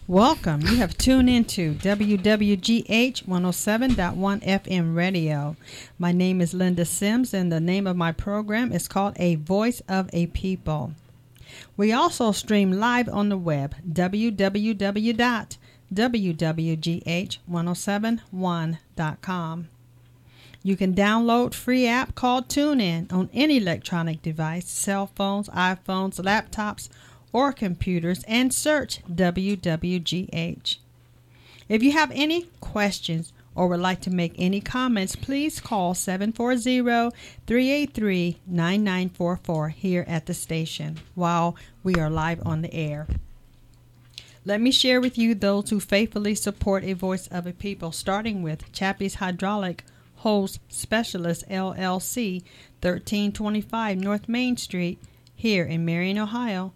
Welcome. You have tuned into WWGH 107.1 FM radio. My name is Linda Sims, and the name of my program is called A Voice of a People. We also stream live on the web, www.wwgh1071.com. You can download free app called TuneIn on any electronic device, cell phones, iPhones, laptops, or computers, and search WWGH. If you have any questions or would like to make any comments, please call 740-383-9944 here at the station while we are live on the air. Let me share with you those who faithfully support A Voice of a People, starting with Chappie's Hydraulic Hose Specialist, LLC, 1325 North Main Street, here in Marion, Ohio,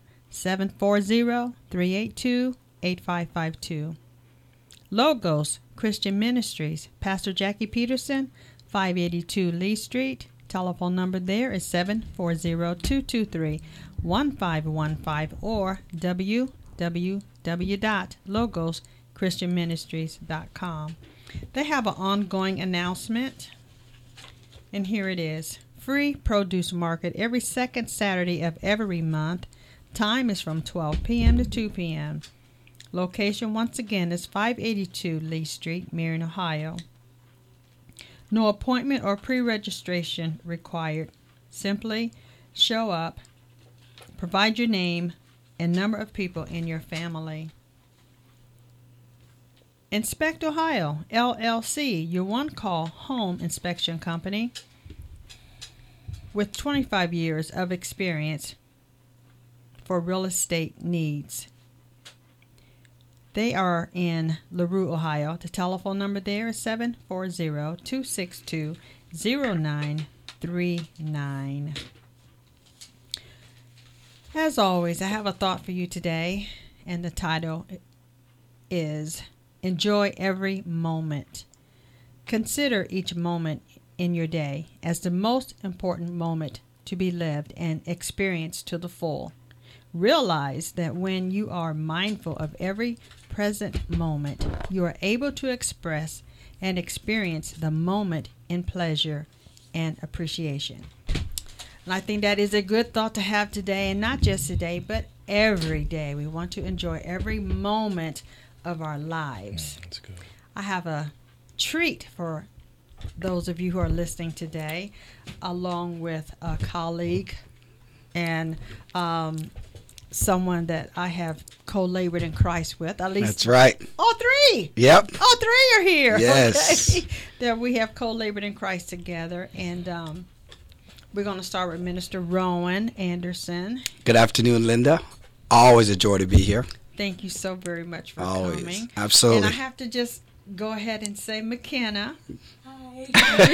740-382-8552. Logos Christian Ministries, Pastor Jackie Peterson, 582 Lee Street. Telephone number there is 740-223-1515 or www.logoschristianministries.com. They have an ongoing announcement, and here it is. Free produce market every second Saturday of every month. Time is from 12 p.m. to 2 p.m. Location, once again, is 582 Lee Street, Marion, Ohio. No appointment or pre-registration required. Simply show up, provide your name and number of people in your family. Inspect Ohio, LLC, your one-call home inspection company with 25 years of experience for real estate needs. They are in LaRue, Ohio. The telephone number there is 740-262-0939. As always, I have a thought for you today, and the title is Enjoy Every Moment. Consider each moment in your day as the most important moment to be lived and experienced to the full. Realize that when you are mindful of every present moment, you are able to express and experience the moment in pleasure and appreciation. And I think that is a good thought to have today, and not just today, but every day. We want to enjoy every moment of our lives. That's good. I have a treat for those of you who are listening today, along with a colleague and someone that I have co-labored in Christ with. At least that's right. All three. Yep. All three are here. Yes. Okay. That we have co-labored in Christ together, and we're going to start with Minister Rowan Anderson. Good afternoon, Linda. Always a joy to be here. Thank you so very much for Always. coming. Absolutely. And I have to just go ahead and say, McKenna. Hi.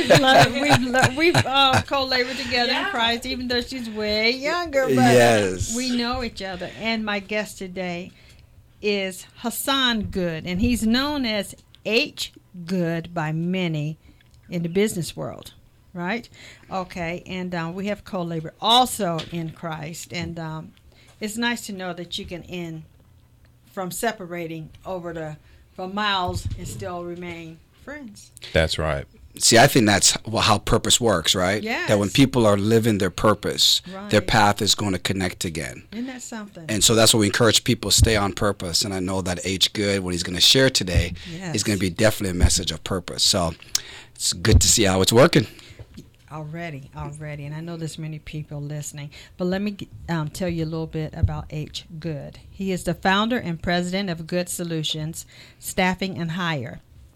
We've co-labored together in Christ, even though she's way younger. But yes. We know each other. And my guest today is Hassan Good, and he's known as H. Good by many in the business world, right? Okay, and we have co-labored also in Christ, and it's nice to know that you can end from separating over from miles and still remain friends. That's right. See, I think that's how purpose works, right? Yes. That when people are living their purpose, right, their path is going to connect again. Isn't that something? And so that's what we encourage people to stay on purpose. And I know that H. Good, what he's going to share today, is going to be definitely a message of purpose. So it's good to see how it's working. Already. And I know there's many people listening. But let me tell you a little bit about H. Good. He is the founder and president of Good Solutions Staffing and Hire,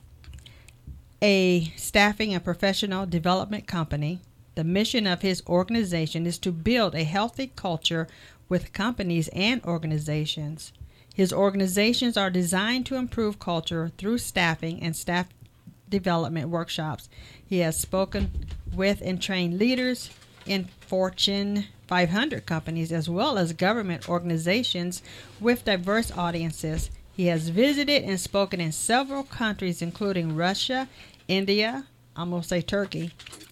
a staffing and professional development company. The mission of his organization is to build a healthy culture with companies and organizations. His organizations are designed to improve culture through staffing and staff development workshops. He has spoken with and trained leaders in Fortune 500 companies as well as government organizations with diverse audiences. He has visited and spoken in several countries, including Russia, India, I'm going to say Turkey.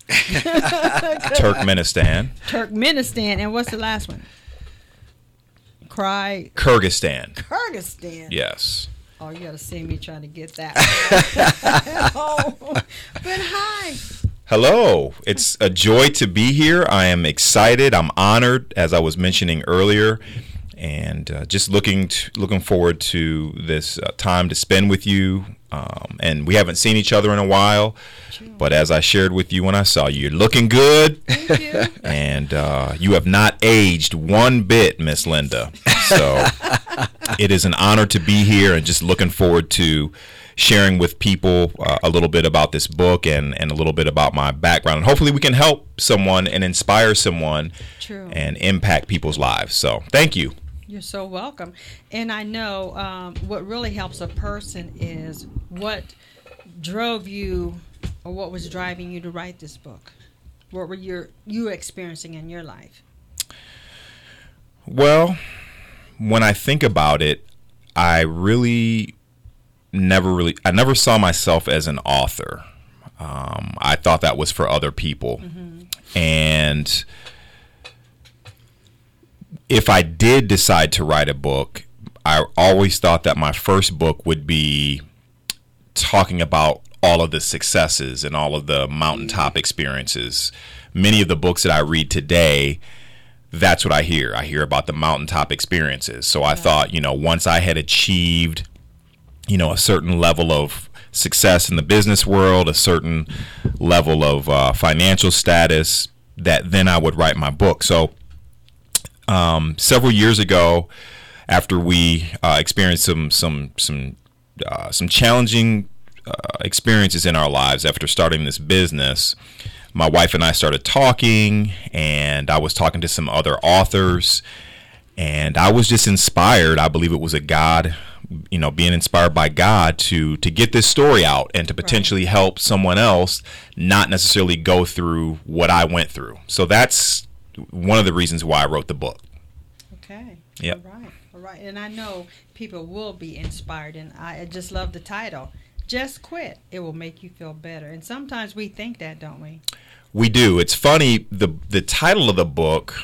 Turkmenistan. And what's the last one? Kyrgyzstan. Yes. Oh, you got to see me trying to get that. Oh, but hi. Hello. It's a joy to be here. I am excited. I'm honored, as I was mentioning earlier, and just looking forward to this time to spend with you. And we haven't seen each other in a while, but as I shared with you when I saw you, you're looking good. Thank you. And you have not aged one bit, Miss Linda. So it is an honor to be here, and just looking forward to sharing with people a little bit about this book and a little bit about my background. And hopefully we can help someone and inspire someone. True. And impact people's lives. So thank you. You're so welcome. And I know what really helps a person is what drove you, or what was driving you to write this book. What were you experiencing in your life? Well, when I think about it, I never saw myself as an author. I thought that was for other people. Mm-hmm. And if I did decide to write a book, I always thought that my first book would be talking about all of the successes and all of the mountaintop experiences. Many of the books that I read today, that's what I hear. I hear about the mountaintop experiences. So I thought, once I had achieved, a certain level of success in the business world, a certain level of financial status, that then I would write my book. So several years ago, after we experienced some challenging experiences in our lives after starting this business, my wife and I started talking, and I was talking to some other authors, and I was just inspired. I believe it was a God, being inspired by God to get this story out and to potentially help someone else not necessarily go through what I went through. So that's one of the reasons why I wrote the book. Okay. Yep. All right. And I know people will be inspired, and I just love the title. Just quit. It will make you feel better. And sometimes we think that, don't we? We do. It's funny, the title of the book,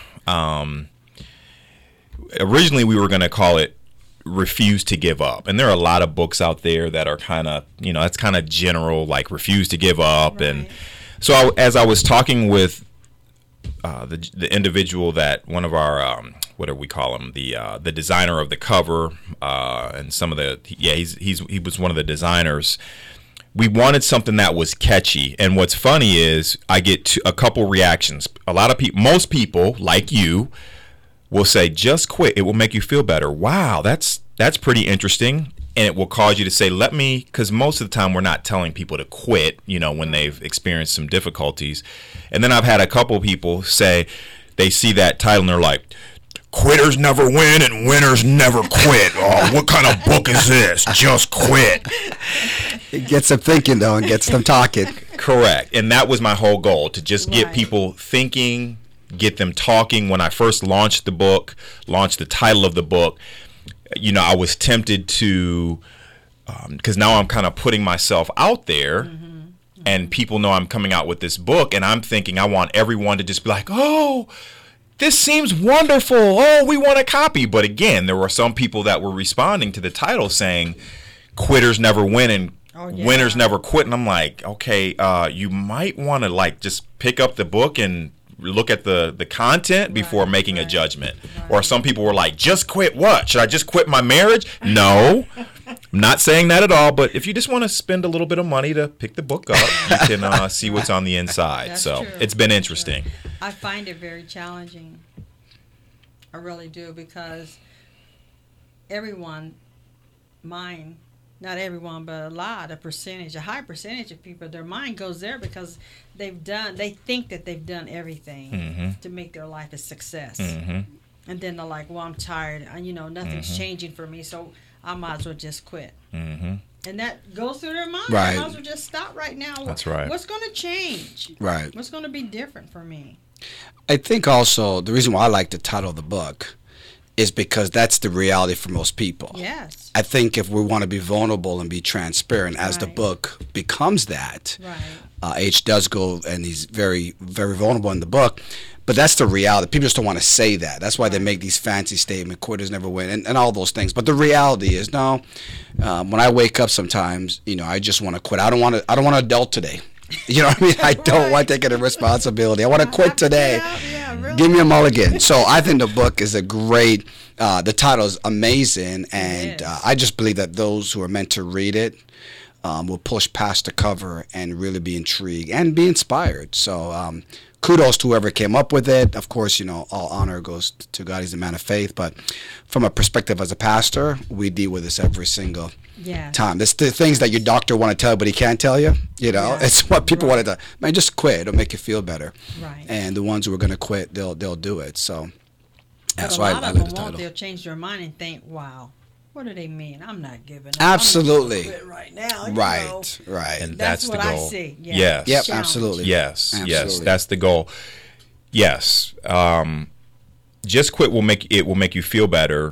originally we were going to call it Refuse to Give Up. And there are a lot of books out there that are kind of, that's kind of general, like Refuse to Give Up. Right. And so as I was talking with the individual that one of our what do we call him, the designer of the cover, and some of the he was one of the designers. We wanted something that was catchy, and what's funny is I get a couple reactions. A lot of people, most people like you, will say, "Just quit. It will make you feel better." Wow, that's pretty interesting. And it will cause you to say, because most of the time we're not telling people to quit, when they've experienced some difficulties. And then I've had a couple people say, they see that title and they're like, "Quitters never win and winners never quit. Oh, what kind of book is this? Just quit." It gets them thinking, though, and gets them talking. Correct. And that was my whole goal, to just get people thinking, get them talking. When I first launched the title of the book, I was tempted to, because now I'm kind of putting myself out there, and people know I'm coming out with this book, and I'm thinking I want everyone to just be like, "Oh, this seems wonderful. Oh, we want a copy." But again, there were some people that were responding to the title saying, "Quitters never win and winners never quit." And I'm like, okay, you might want to just pick up the book and look at the content before making a judgment. Or some people were like, "Just quit what? Should I just quit my marriage?" No, I'm not saying that at all. But if you just want to spend a little bit of money to pick the book up, you can see what's on the inside. That's so true. It's been interesting. I find it very challenging. I really do, because not everyone, but a high percentage of people, their mind goes there because they think that they've done everything to make their life a success. And then they're like, "Well, I'm tired. Nothing's changing for me, so I might as well just quit." And that goes through their mind. Right. I might as well just stop right now. That's right. What's going to change? Right. What's going to be different for me? I think also the reason why I like the title of the book is because that's the reality for most people. Yes. I think if we want to be vulnerable and be transparent, as the book becomes that, H does go, and he's very, very vulnerable in the book. But that's the reality. People just don't want to say that. That's why they make these fancy statements, quitters never win, and all those things. But the reality is, no, when I wake up sometimes, I just want to quit. I don't want to adult today. You know what I mean? I don't want to take any responsibility. I want to quit today. Yeah, really. Give me a mulligan. So I think the book is a great, the title is amazing, and I just believe that those who are meant to read it will push past the cover and really be intrigued and be inspired. So kudos to whoever came up with it. Of course, all honor goes to God. He's a man of faith. But from a perspective as a pastor, we deal with this every single time. It's the things that your doctor want to tell you, but he can't tell you. It's what people wanted to. Man, just quit. It'll make you feel better. Right. And the ones who are going to quit, they'll do it. So that's why I like the title. They'll change their mind and think, "Wow, what do they mean? I'm not giving up. Absolutely. I'm gonna quit right now." Right. And that's what the goal. I see. Yeah. Yes. Yep. Challenge. Absolutely. Yes. Absolutely. That's the goal. Yes. Just quit will make you feel better.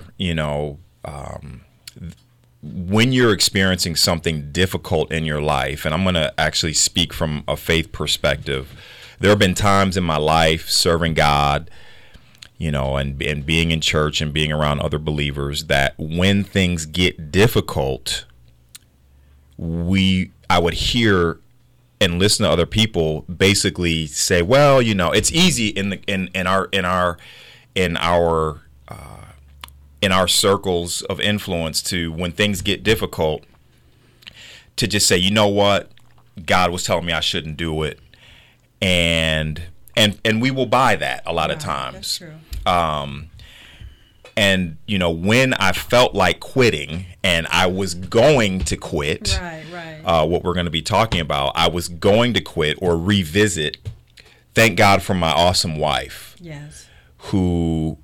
When you're experiencing something difficult in your life, and I'm going to actually speak from a faith perspective, there have been times in my life serving God, and being in church and being around other believers, that when things get difficult, I would hear and listen to other people basically say, well, it's easy in our circles of influence to, when things get difficult, to just say, you know what, God was telling me I shouldn't do it, and we will buy that a lot of times. That's true. And when I felt like quitting and I was going to quit, what we're going to be talking about, I was going to quit or revisit. Thank God for my awesome wife, who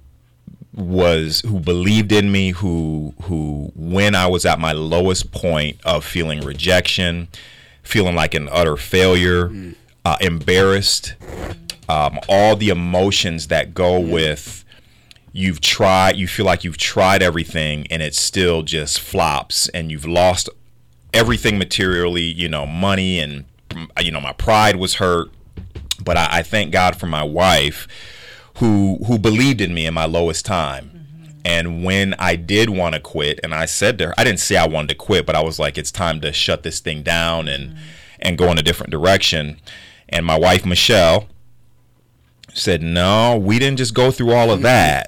believed in me, who when I was at my lowest point of feeling rejection, feeling like an utter failure, embarrassed, all the emotions that go with you feel like you've tried everything and it still just flops, and you've lost everything materially, money, and my pride was hurt. But I thank God for my wife who believed in me in my lowest time. And when I did want to quit, and I said to her, I didn't say I wanted to quit, but I was like, it's time to shut this thing down and go in a different direction. And my wife, Michelle, said, no, we didn't just go through all of that.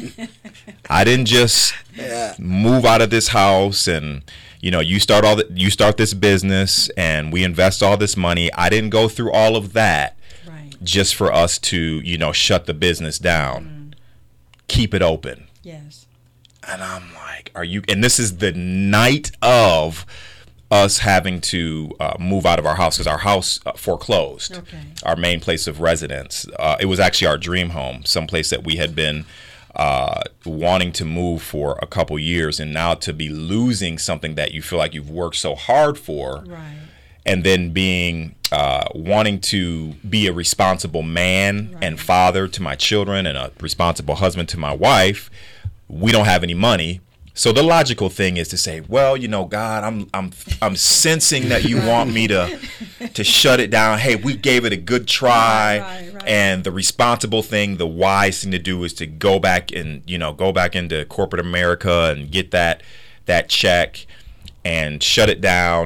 I didn't just move out of this house and you start this business and we invest all this money. I didn't go through all of that just for us to shut the business down. Keep it open. Yes. And I'm like, are you? And this is the night of us having to move out of our house, because our house foreclosed. Our main place of residence. It was actually our dream home, someplace that we had been wanting to move for a couple years, and now to be losing something that you feel like you've worked so hard for, and then being wanting to be a responsible man and father to my children and a responsible husband to my wife. We don't have any money. So the logical thing is to say, well, God, I'm sensing that you want me to shut it down. Hey, we gave it a good try, and the responsible thing, the wise thing to do is to go back into corporate America and get that check and shut it down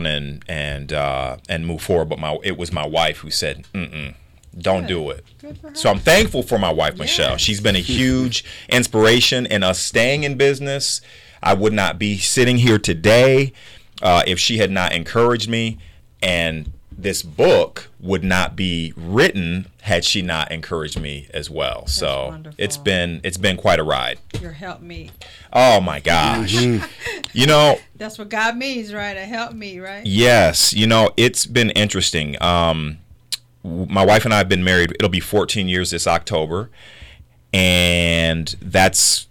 and move forward. But it was my wife who said, don't do it. So I'm thankful for my wife, Michelle. She's been a huge inspiration in us staying in business. I would not be sitting here today if she had not encouraged me, and this book would not be written had she not encouraged me as well. That's so wonderful. It's been quite a ride. Your helpmeet. Oh my gosh. That's what God means, right? A helpmeet, right? Yes. It's been interesting. My wife and I have been married. It'll be 14 years this October, and that's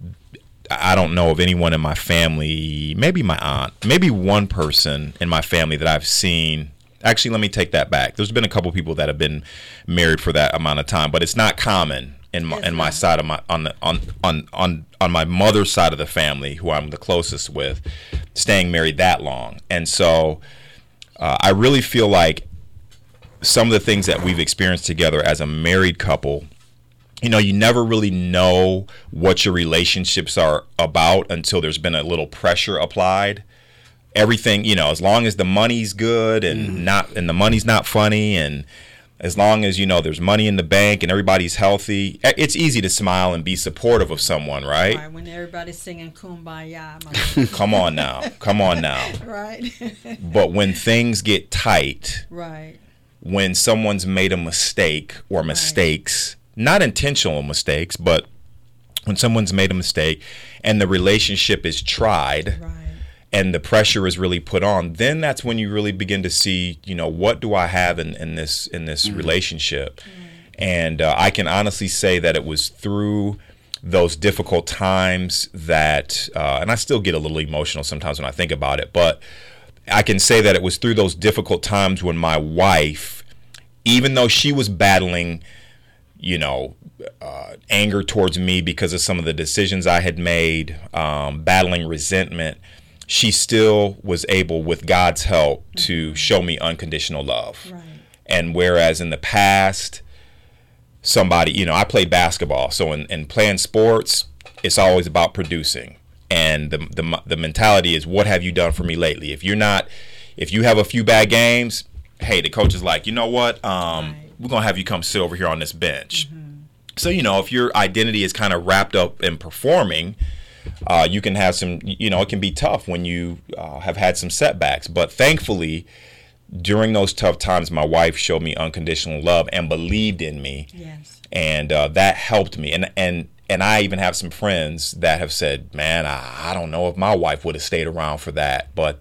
I don't know of anyone in my family, maybe my aunt, maybe one person in my family that I've seen. Actually, let me take that back. There's been a couple people that have been married for that amount of time, but it's not common in my side of my on my mother's side of the family, who I'm the closest with, staying married that long. And so I really feel like some of the things that we've experienced together as a married couple you never really know what your relationships are about until there's been a little pressure applied. Everything, as long as the money's good and the money's not funny, and as long as there's money in the bank and everybody's healthy, it's easy to smile and be supportive of someone, right? Right, when everybody's singing Kumbaya. Come on now. Right. But when things get tight, right, when someone's made a mistake or mistakes, not intentional mistakes, but when someone's made a mistake and the relationship is tried, right, and the pressure is really put on, then that's when you really begin to see, what do I have in this relationship? And I can honestly say that it was through those difficult times that, and I still get a little emotional sometimes when I think about it, but I can say that it was through those difficult times when my wife, even though she was battling, anger towards me because of some of the decisions I had made, battling resentment, she still was able, with God's help, to show me unconditional love. right, And whereas in the past, somebody, I played basketball, so in playing sports, it's always about producing. And the mentality is, what have you done for me lately? If you have a few bad games, hey, the coach is like, you know what? We're going to have you come sit over here on this bench. So, if your identity is kind of wrapped up in performing, you can have some, it can be tough when you have had some setbacks. But thankfully, during those tough times, my wife showed me unconditional love and believed in me. yes, And that helped me. And I even have some friends that have said, man, I don't know if my wife would have stayed around for that. But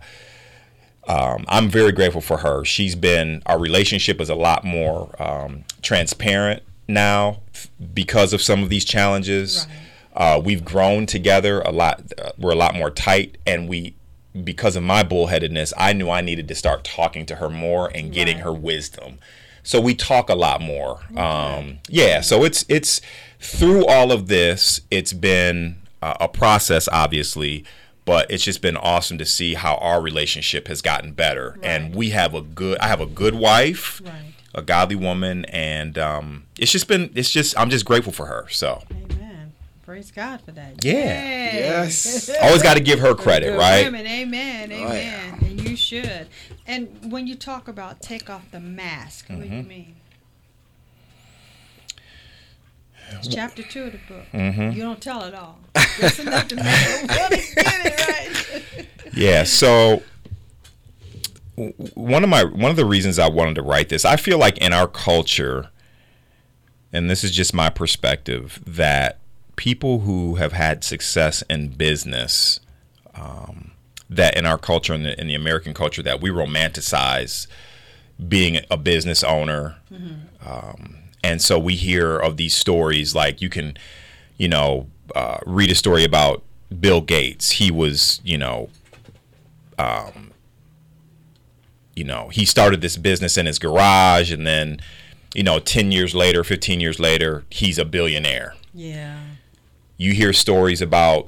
I'm very grateful for her. Our relationship is a lot more transparent now because of some of these challenges. right, We've grown together a lot. We're a lot more tight, and because of my bullheadedness, I knew I needed to start talking to her more and getting her wisdom. So we talk a lot more. So it's through all of this, it's been a process, obviously, but it's just been awesome to see how our relationship has gotten better. Right. And I have a good wife, right. a godly woman, and I'm just grateful for her. So. Amen. Praise God for that. Yeah. Yay. Yes. Always got to give her credit, Good right? women. Amen. Amen. And you should. And when you talk about take off the mask, what do you mean? It's chapter 2 of the book. You don't tell it all. Just enough to make everybody get it right. Yeah. So one of the reasons I wanted to write this, I feel like in our culture, and this is just my perspective, that people who have had success in business, that in our culture, in the American culture, that we romanticize being a business owner. And so we hear of these stories, like you can, read a story about Bill Gates. He was, he started this business in his garage, and then, 10 years later, 15 years later, he's a billionaire. Yeah. You hear stories about,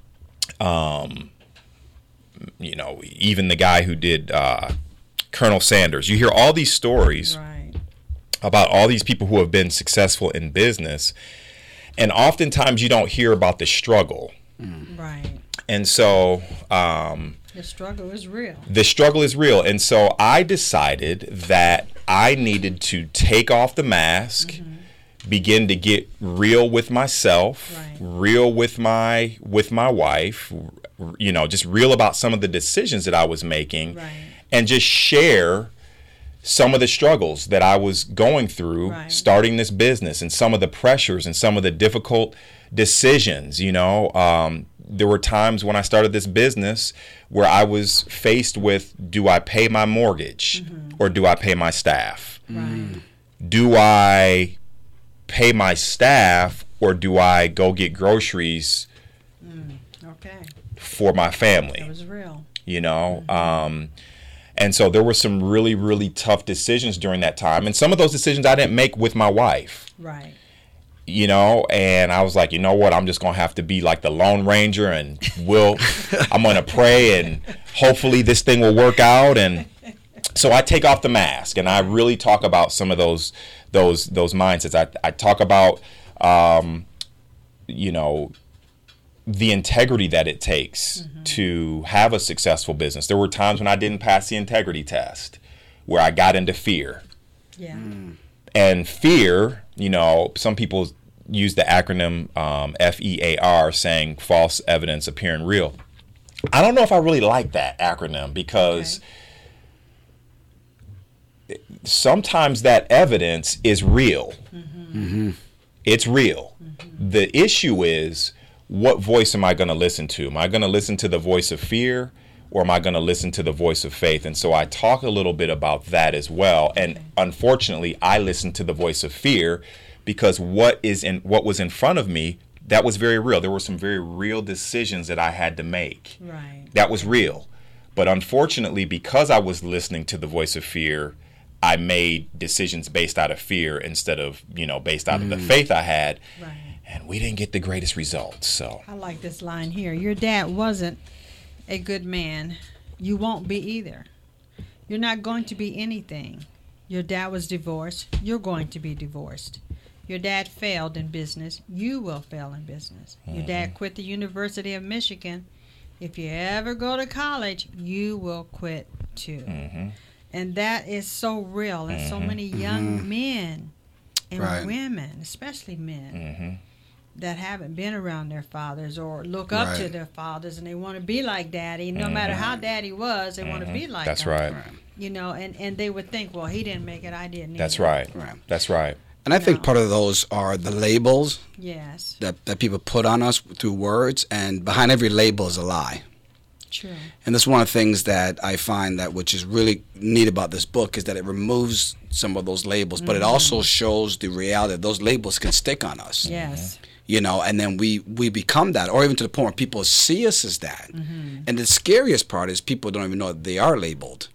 even the guy who did Colonel Sanders. You hear all these stories about all these people who have been successful in business, and oftentimes you don't hear about the struggle. Right. And so the struggle is real. The struggle is real. And so I decided that I needed to take off the mask, begin to get real with myself, real with my wife, just real about some of the decisions that I was making, and just share some of the struggles that I was going through starting this business, and some of the pressures and some of the difficult decisions. There were times when I started this business where I was faced with, do I pay my mortgage or do I pay my staff? Do I pay my staff or do I go get groceries for my family? That was real. And so there were some really, really tough decisions during that time. And some of those decisions I didn't make with my wife. Right. And I was like, you know what? I'm just going to have to be like the Lone Ranger, and I'm going to pray, and hopefully this thing will work out. And So I take off the mask and I really talk about some of those mindsets. I talk about you know, the integrity that it takes to have a successful business. There were times when I didn't pass the integrity test, where I got into fear. Yeah. And fear, you know, some people use the acronym FEAR, saying false evidence appearing real. I don't know if I really like that acronym, because sometimes that evidence is real. It's real. The issue is, what voice am I going to listen to? Am I going to listen to the voice of fear, or am I going to listen to the voice of faith? And so I talk a little bit about that as well. And unfortunately, I listened to the voice of fear, because what was in front of me, that was very real. There were some very real decisions that I had to make. Right. That was real. But unfortunately, because I was listening to the voice of fear, I made decisions based out of fear instead of, you know, based out of the faith I had. Right. And we didn't get the greatest results. So I like this line here. Your dad wasn't a good man. You won't be either. You're not going to be anything. Your dad was divorced. You're going to be divorced. Your dad failed in business. You will fail in business. Your dad quit the University of Michigan. If you ever go to college, you will quit too. And that is so real. And so many young men and women, especially men, that haven't been around their fathers or look up to their fathers, and they want to be like daddy. No matter how daddy was, they want to be like that's him. right. You know, and they would think, well, he didn't make it, I didn't. That's either. right. That's right. And I think part of those are the labels Yes. that people put on us through words, and behind every label is a lie. True. And that's one of the things that I find that which is really neat about this book, is that it removes some of those labels, but it also shows the reality that those labels can stick on us. Yes. You know, and then we become that, or even to the point where people see us as that. And the scariest part is people don't even know that they are labeled.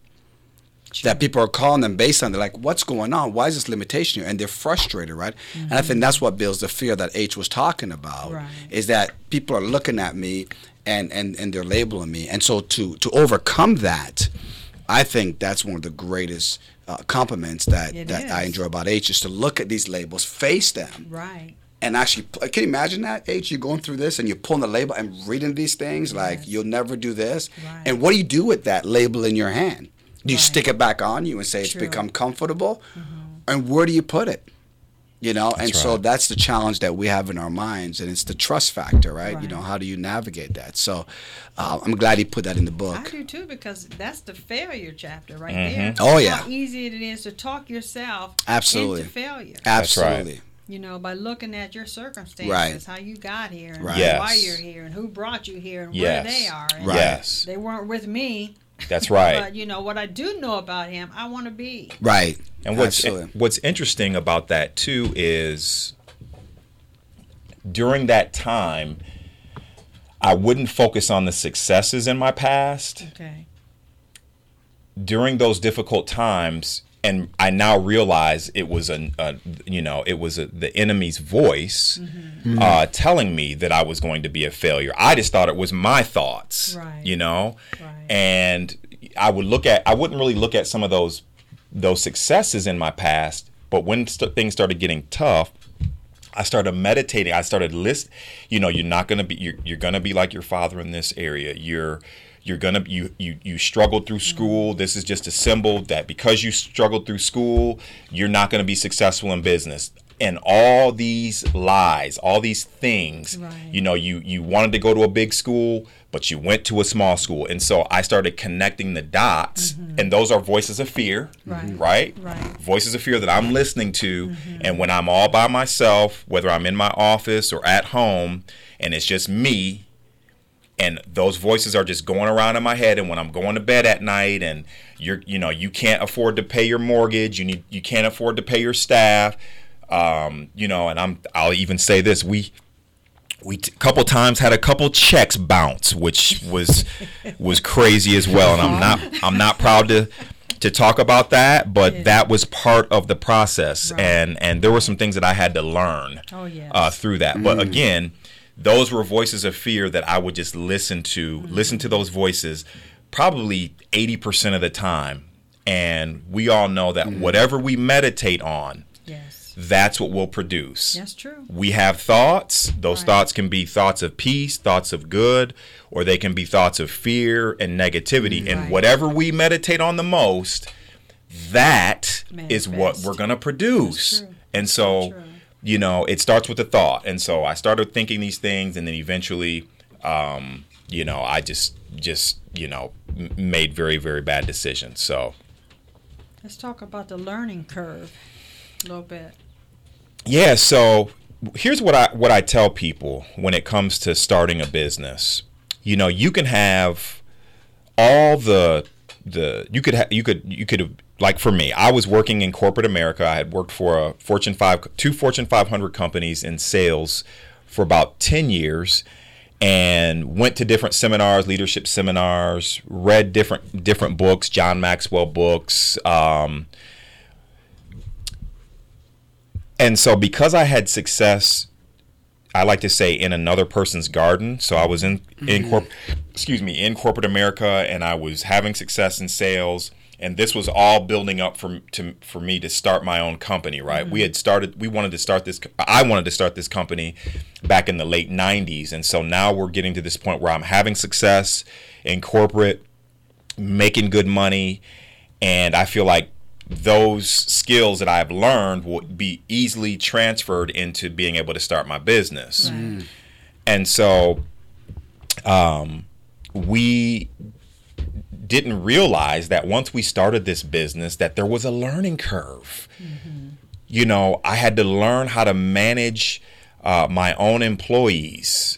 That people are calling them based on, they're like, what's going on? Why is this limitation here? And they're frustrated, right? And I think that's what builds the fear that H was talking about, is that people are looking at me and they're labeling me. And so to overcome that, I think that's one of the greatest compliments that I enjoy about H, is to look at these labels, face them. Right. And actually, can you imagine that, H? You're going through this and you're pulling the label and reading these things, like, you'll never do this. Right. And what do you do with that label in your hand? Do you stick it back on you and say it's become comfortable? And where do you put it? You know, and so that's the challenge that we have in our minds, and it's the trust factor, right? You know, how do you navigate that? So I'm glad he put that in the book. I do too, because that's the failure chapter right there. Oh, yeah. How easy it is to talk yourself Absolutely. into failure. Absolutely. You know, by looking at your circumstances, how you got here, and Yes. why you're here, and who brought you here, and where they are. And Yes. they weren't with me. That's right. But, you know, what I do know about him, I want to be. Right. And what's interesting about that too is, during that time, I wouldn't focus on the successes in my past. Okay. During those difficult times, and I now realize it was the enemy's voice telling me that I was going to be a failure. I just thought it was my thoughts, you know. Right. And I wouldn't really look at some of those successes in my past, but when things started getting tough, I started meditating. I started you're not going to be, you're going to be like your father in this area. You struggled through school. This is just a symbol that because you struggled through school, you're not going to be successful in business. And all these lies, all these things, you know, you wanted to go to a big school, but you went to a small school. And so I started connecting the dots, and those are voices of fear, right? Voices of fear that I'm listening to. And when I'm all by myself, whether I'm in my office or at home, and it's just me, and those voices are just going around in my head, and when I'm going to bed at night, and you can't afford to pay your mortgage, you can't afford to pay your staff, and I'll even say this: we couple times had a couple checks bounce, which was crazy as well, and I'm not proud to talk about that, but that was part of the process, and there were some things that I had to learn through that. But again, those were voices of fear that I would just listen to those voices probably 80% of the time. And we all know that whatever we meditate on, Yes. that's what we'll produce. That's true. We have thoughts. Those Right. thoughts can be thoughts of peace, thoughts of good, or they can be thoughts of fear and negativity. And Right. whatever we meditate on the most, that is what Manifest. we're going to produce. That's true. And so, True. you know, it starts with a thought. And so I started thinking these things, and then eventually, you know, I just you know, made very, very bad decisions. So Let's talk about the learning curve a little bit. yeah, so here's what I tell people when it comes to starting a business. You know, you can have all the you could like for me, I was working in corporate America. I had worked for two Fortune 500 companies in sales for about 10 years, and went to different seminars, leadership seminars, read different books, John Maxwell books. And so because I had success, I like to say, in another person's garden. So I was in corporate America, and I was having success in sales, and this was all building up for me to start my own company, right? I wanted to start this company back in the late 90s. And so now we're getting to this point where I'm having success in corporate, making good money, and I feel like those skills that I've learned will be easily transferred into being able to start my business. Right. And so we didn't realize that once we started this business that there was a learning curve. You know, I had to learn how to manage my own employees.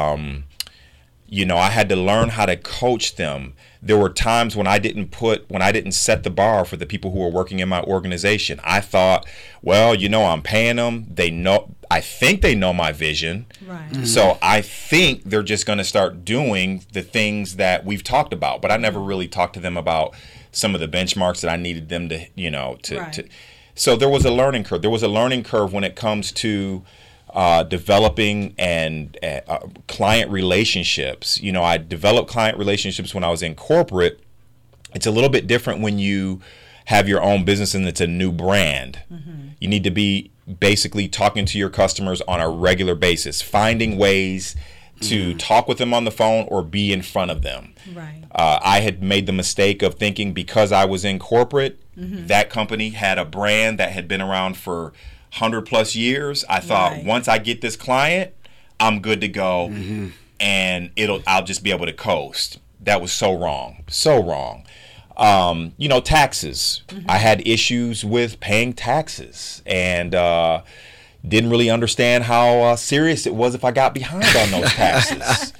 You know, I had to learn how to coach them. There were times when I didn't set the bar for the people who were working in my organization. I thought, well, you know, I'm paying them. I think they know my vision. Right. So I think they're just going to start doing the things that we've talked about. But I never really talked to them about some of the benchmarks that I needed them to, you know, to. So there was a learning curve. There was a learning curve when it comes to developing and client relationships. You know, I developed client relationships when I was in corporate. It's a little bit different when you have your own business and it's a new brand. You need to be basically talking to your customers on a regular basis, finding ways to talk with them on the phone or be in front of them. Right. I had made the mistake of thinking because I was in corporate, that company had a brand that had been around for 100+ years. I thought once I get this client, I'm good to go, and I'll just be able to coast. That was so wrong, so wrong. You know, taxes. I had issues with paying taxes, and didn't really understand how serious it was if I got behind on those taxes.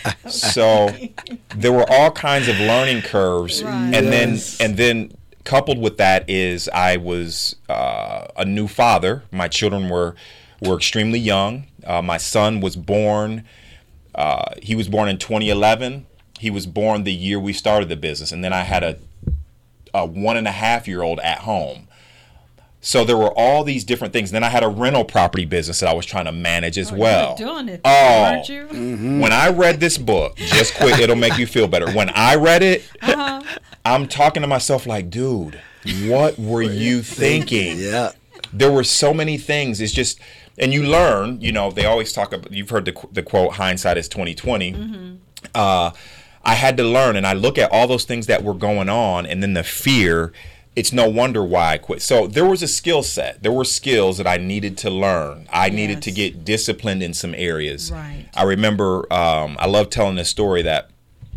So there were all kinds of learning curves, and then coupled with that is I was a new father. My children were extremely young. My son was born. He was born in 2011. He was born the year we started the business, and then I had a 1.5-year-old at home. So there were all these different things. Then I had a rental property business that I was trying to manage as well. You were doing it, weren't you? When I read this book, just quick, it'll make you feel better. When I read it, I'm talking to myself like, dude, what were you thinking? Yeah. There were so many things. It's just, and you learn, you know, they always talk about, you've heard the quote, hindsight is 20/20. I had to learn, and I look at all those things that were going on, and then the fear. It's no wonder why I quit. So there was a skill set. There were skills that I needed to learn. I needed to get disciplined in some areas. Right. I remember, I love telling this story that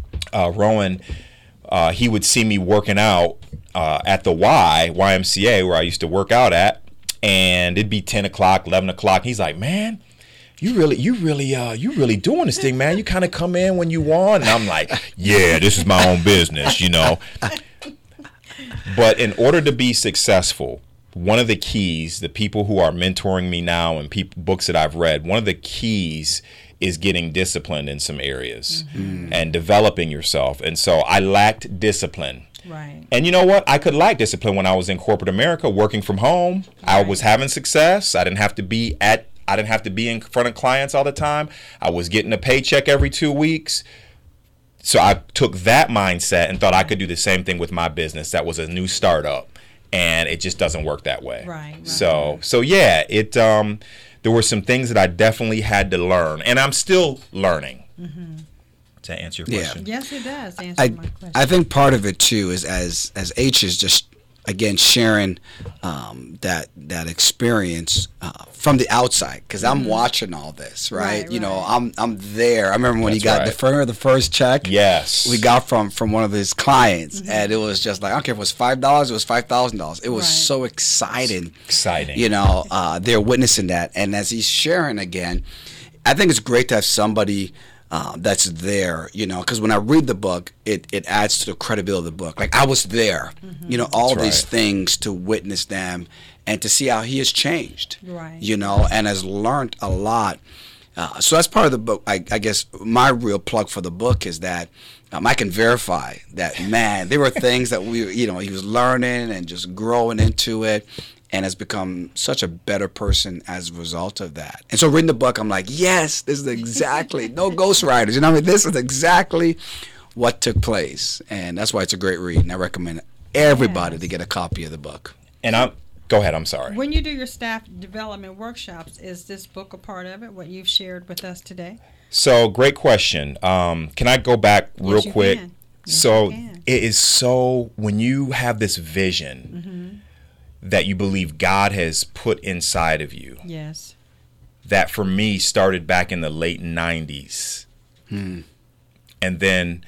Rowan, he would see me working out at the YMCA where I used to work out at, and it'd be 10 o'clock, 11 o'clock. He's like, man, you really doing this thing, man. You kind of come in when you want. And I'm like, yeah, this is my own business, you know. But in order to be successful, one of the keys, the people who are mentoring me now and books that I've read, one of the keys is getting disciplined in some areas and developing yourself. And so I lacked discipline. Right. And you know what? I could lack discipline when I was in corporate America, working from home. I was having success. I didn't have to be in front of clients all the time. I was getting a paycheck every 2 weeks. So I took that mindset and thought I could do the same thing with my business. That was a new startup, and it just doesn't work that way. Right. So yeah, it there were some things that I definitely had to learn, and I'm still learning. Mm-hmm. To answer your question. Yes, it does answer my question. I think part of it too is as H is just again sharing that experience from the outside, because I'm watching all this, right? You know, I'm there. I remember when he got the first check. Yes, we got from one of his clients, and it was just like, I don't care if it was $5, it was $5,000. It was so exciting. You know, they're witnessing that, and as he's sharing again, I think it's great to have somebody that's there, you know, because when I read the book, it adds to the credibility of the book. Like, I was there, you know, all these things to witness them and to see how he has changed, you know, and has learned a lot. So that's part of the book. I guess my real plug for the book is that I can verify that, man, there were things that he was learning and just growing into it, and has become such a better person as a result of that. And so reading the book, I'm like, yes, this is exactly, no ghostwriters. You know what I mean? This is exactly what took place. And that's why it's a great read. And I recommend everybody to get a copy of the book. And go ahead, I'm sorry. When you do your staff development workshops, is this book a part of it, what you've shared with us today? So, great question. Can I go back real quick? Yes, so, it is so, when you have this vision, that you believe God has put inside of you. Yes. That for me started back in the late 90s. And then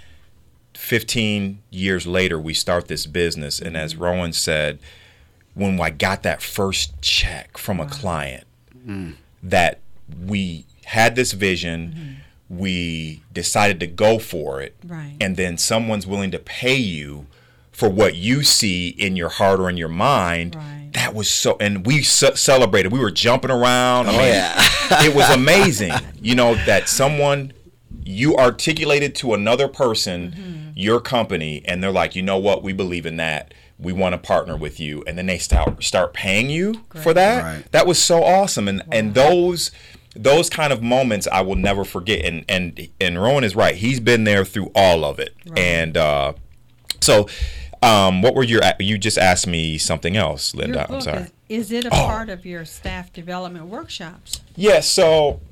15 years later, we start this business. And as Rowan said, when I got that first check from a client, that we had this vision, we decided to go for it. And then someone's willing to pay you for what you see in your heart or in your mind. That was so, and we celebrated. We were jumping around. I mean, it was amazing. You know, that someone, you articulated to another person your company, and they're like, you know what, we believe in that. We want to partner with you. And then they start paying you for that. That was so awesome. And those kind of moments I will never forget. And Rowan is right. He's been there through all of it. And so what were you just asked me something else, Linda. I'm sorry. Is it a part of your staff development workshops? Yeah, so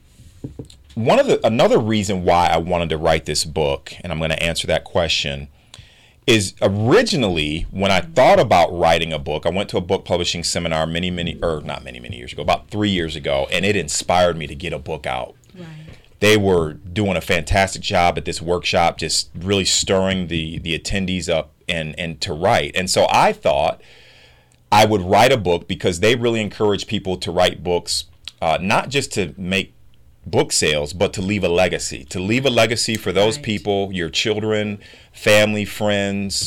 another reason why I wanted to write this book, and I'm going to answer that question, is originally when I thought about writing a book, I went to a book publishing seminar not many years ago, about 3 years ago, and it inspired me to get a book out. They were doing a fantastic job at this workshop, just really stirring the attendees up and to write. And so I thought I would write a book, because they really encourage people to write books, not just to make book sales, but to leave a legacy. To leave a legacy for those people, your children, family, friends.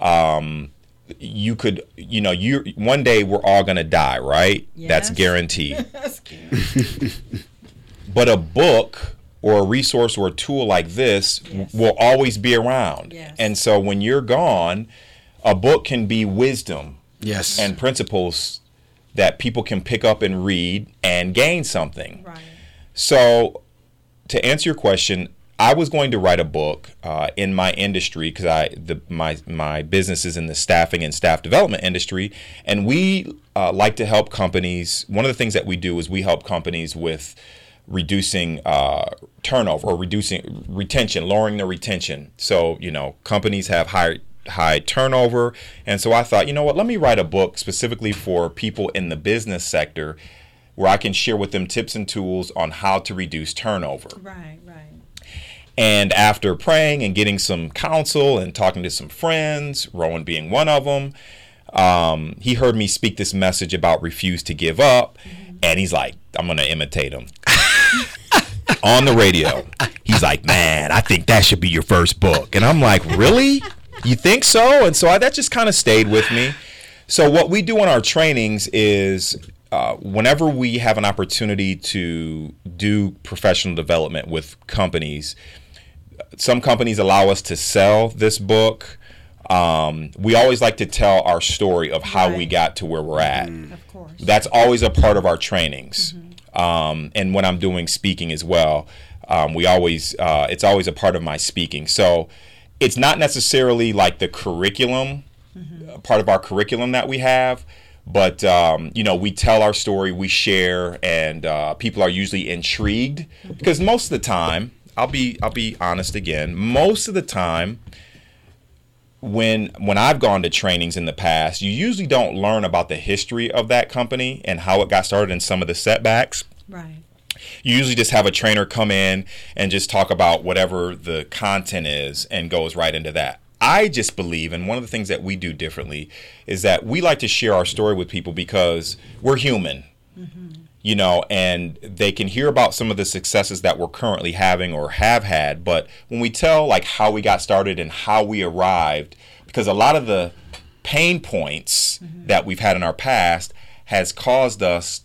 You could, one day we're all going to die, right? Yes. That's guaranteed. But a book or a resource or a tool like this will always be around. And so when you're gone, a book can be wisdom and principles that people can pick up and read and gain something. So to answer your question, I was going to write a book in my industry, because my business is in the staffing and staff development industry, and we like to help companies. One of the things that we do is we help companies with reducing turnover or reducing retention, lowering their retention. So, companies have high turnover. And so I thought, you know what, let me write a book specifically for people in the business sector, where I can share with them tips and tools on how to reduce turnover. And after praying and getting some counsel and talking to some friends, Rowan being one of them, he heard me speak this message about refuse to give up. And he's like, I'm going to imitate him. On the radio, he's like, man, I think that should be your first book. And I'm like, really? You think so? And so that just kind of stayed with me. So what we do in our trainings is whenever we have an opportunity to do professional development with companies, some companies allow us to sell this book. We always like to tell our story of how we got to where we're at. Of course. That's always a part of our trainings. And when I'm doing speaking as well, We always it's always a part of my speaking. So it's not necessarily like the curriculum, part of our curriculum that we have. But, we tell our story, we share, and people are usually intrigued because most of the time, I'll be honest again, most of the time when I've gone to trainings in the past, you usually don't learn about the history of that company and how it got started and some of the setbacks. Right. You usually just have a trainer come in and just talk about whatever the content is and goes right into that. I just believe, and one of the things that we do differently is that we like to share our story with people because we're human, and they can hear about some of the successes that we're currently having or have had. But when we tell like how we got started and how we arrived, because a lot of the pain points that we've had in our past has caused us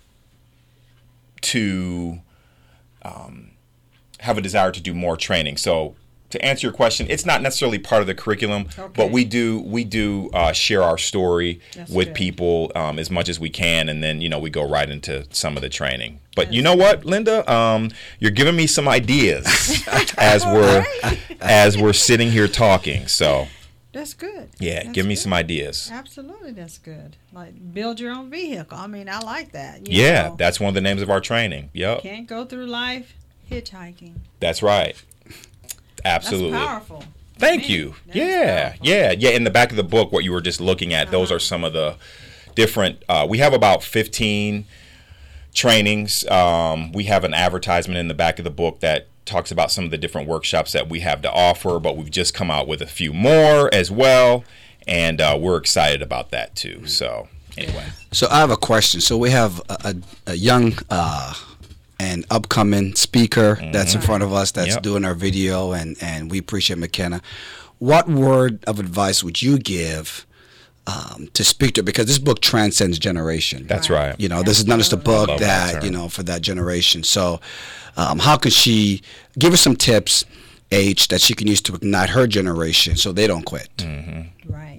to have a desire to do more training. So to answer your question, it's not necessarily part of the curriculum, but we do share our story with people as much as we can, and then we go right into some of the training. But you know what, Linda, you're giving me some ideas as we're sitting here talking. So that's good. Yeah, that's give me good. some ideas. Absolutely, that's good. Like build your own vehicle. I mean, I like that. You know, that's one of the names of our training. Yep. Can't go through life hitchhiking. That's right. Absolutely. That's powerful. Thank you. Yeah. In the back of the book, what you were just looking at, those are some of the different. We have about 15 trainings. We have an advertisement in the back of the book that talks about some of the different workshops that we have to offer, but we've just come out with a few more as well, and we're excited about that too. So anyway. So I have a question. So we have a young and upcoming speaker that's in front of us that's doing our video, and we appreciate McKenna. What word of advice would you give to speak to, because this book transcends generation. That's right. This is not just a book that for that generation. So how can she give us some tips, H, that she can use to ignite her generation so they don't quit? Right.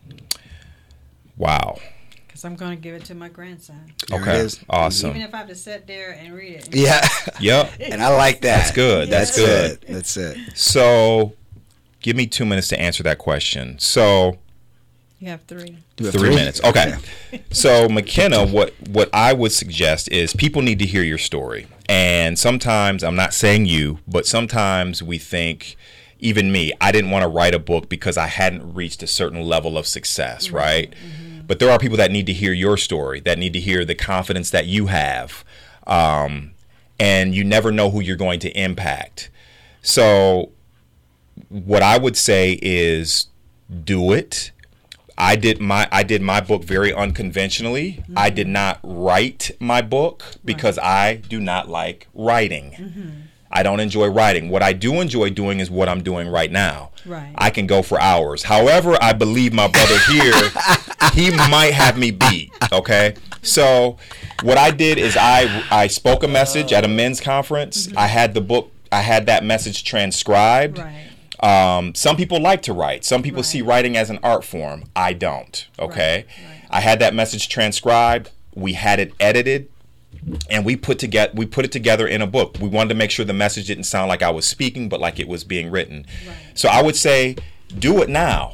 Wow. Because I'm going to give it to my grandson. Okay. Awesome. Even if I have to sit there and read it. Yeah. Yep. And I like that. That's good. That's good. That's it. So give me 2 minutes to answer that question. So you have 3. 3 minutes. Okay. So McKenna, what I would suggest is people need to hear your story. And sometimes, I'm not saying you, but sometimes we think, even me, I didn't want to write a book because I hadn't reached a certain level of success, right? But there are people that need to hear your story, that need to hear the confidence that you have. And you never know who you're going to impact. So what I would say is do it. I did my book very unconventionally. I did not write my book because I do not like writing. I don't enjoy writing. What I do enjoy doing is what I'm doing right now. Right. I can go for hours. However, I believe my brother here, he might have me beat. Okay. So what I did is I spoke a message at a men's conference. I had the book. I had that message transcribed. Right. Some people like to write. Some people see writing as an art form. I don't. Okay. Right. I had that message transcribed. We had it edited, and we put it together in a book. We wanted to make sure the message didn't sound like I was speaking, but like it was being written. Right. So I would say, do it now.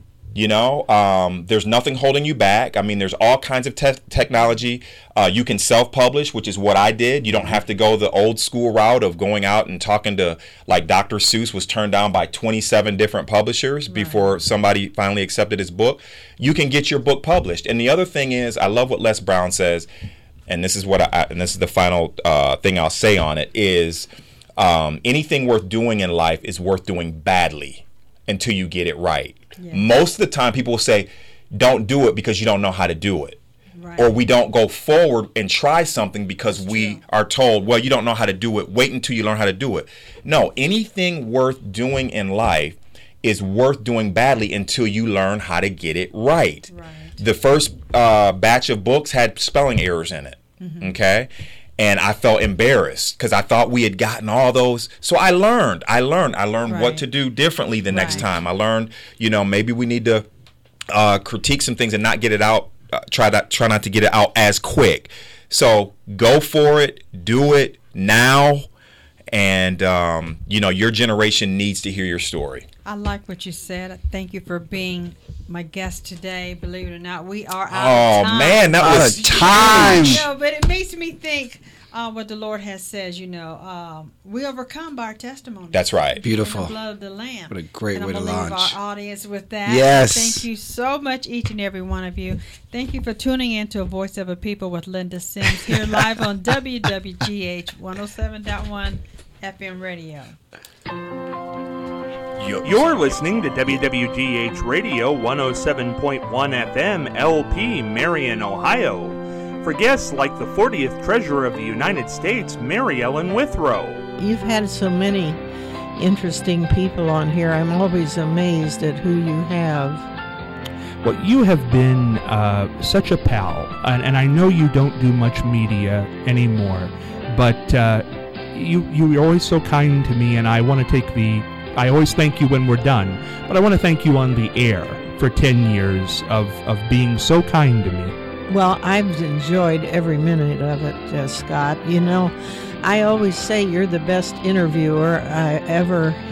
There's nothing holding you back. I mean, there's all kinds of technology. You can self-publish, which is what I did. You don't have to go the old school route of going out and talking to, like Dr. Seuss was turned down by 27 different publishers before somebody finally accepted his book. You can get your book published. And the other thing is, I love what Les Brown says, and this is and this is the final thing I'll say on it, is anything worth doing in life is worth doing badly until you get it right. Yeah. Most of the time people will say, don't do it because you don't know how to do it. Right. Or we don't go forward and try something because we are told, well, you don't know how to do it. Wait until you learn how to do it. No, anything worth doing in life is worth doing badly until you learn how to get it right. The first batch of books had spelling errors in it. Okay. And I felt embarrassed because I thought we had gotten all those. So I learned what to do differently the next time. I learned, maybe we need to critique some things and not get it out. Try not to get it out as quick. So go for it. Do it now. And, your generation needs to hear your story. I like what you said. Thank you for being my guest today. Believe it or not, we are out of time. Oh, man, that was time. But it makes me think what the Lord has said, we overcome by our testimony. That's right. Beautiful. The blood of the Lamb. What a great way to leave launch. our audience with that. Yes. Thank you so much, each and every one of you. Thank you for tuning in to A Voice of a People with Linda Sims here live on WWGH 107.1 FM radio. You're listening to WWGH Radio 107.1 FM LP, Marion, Ohio. For guests like the 40th Treasurer of the United States, Mary Ellen Withrow. You've had so many interesting people on here. I'm always amazed at who you have. Well, you have been such a pal, and I know you don't do much media anymore, but you're always so kind to me, and I want to I always thank you when we're done, but I want to thank you on the air for 10 years of being so kind to me. Well, I've enjoyed every minute of it, Scott. I always say you're the best interviewer I ever